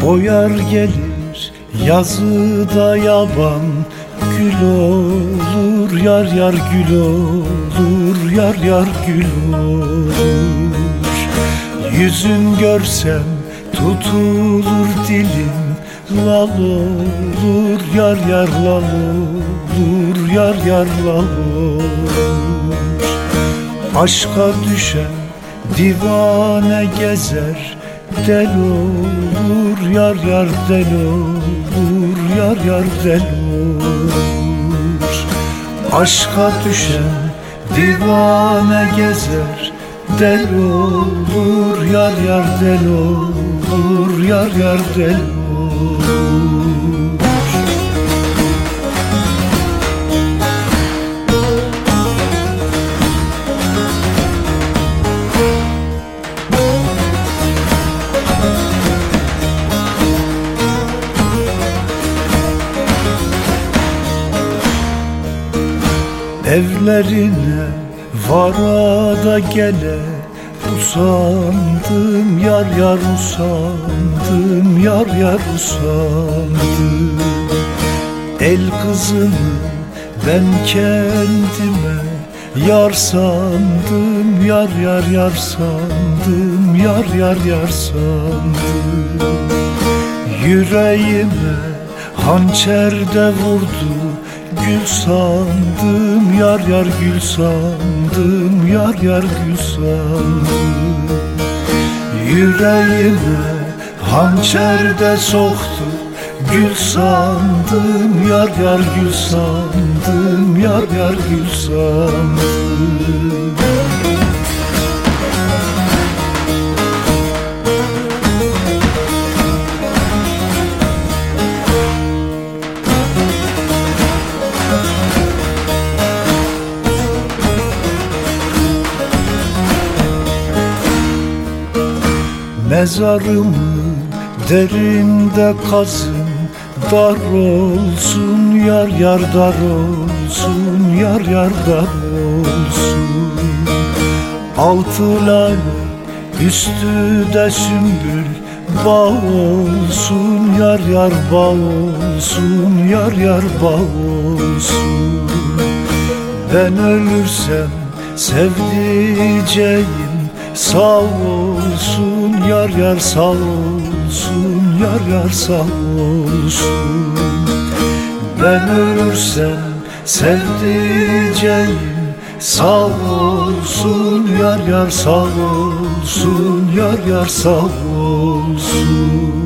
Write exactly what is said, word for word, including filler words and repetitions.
Koyar gelir yazıda yaban, gül olur yar yar gül olur, yar yar gül olur. Yüzün görsem tutulur dilim, lal olur yar yar lal olur, yar yar lal olur. Aşka düşen divane gezer, del olur yar yar del olur, yar yar del olur. Aşka düşen divane gezer, del olur yar yar del olur, yar yar del olur. Evlerine varada gele, usandım yar yar usandım, yar yar usandım. El kızını ben kendime yar sandım, yar yar yar sandım, yar yar yar sandım. Yüreğime hançerde vurdu, gül sandım, yar yar gül sandım, yar yar gül sandım. Yüreğime hançerde soktu, gül sandım, yar yar gül sandım, yar yar gül sandım. Mezarımı derinde kazın, dar olsun yar yar dar olsun, yar yar dar olsun. Altı lale üstü de sümbül, bağ olsun yar yar bağ olsun, yar yar bağ olsun. Ben ölürsem sevdiceğim sağ olsun, yar yar sağ olsun, yar yar sağ olsun. Ben ölürsem sevdiceğim sağ olsun, yar yar sağ olsun, yar yar sağ olsun.